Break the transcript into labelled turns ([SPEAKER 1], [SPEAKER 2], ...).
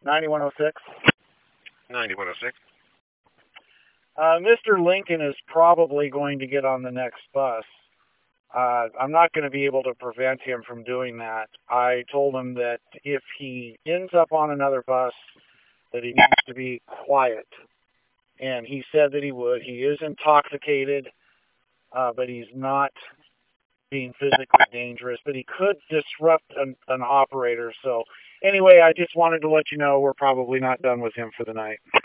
[SPEAKER 1] 9106.
[SPEAKER 2] 9106.
[SPEAKER 1] Mr. Lincoln is probably going to get on the next bus. I'm not going to be able to prevent him from doing that. I told him that if he ends up on another bus, that he needs to be quiet. And he said that he would. He is intoxicated, but he's not being physically dangerous. But he could disrupt an operator. So anyway, I just wanted to let you know we're probably not done with him for the night.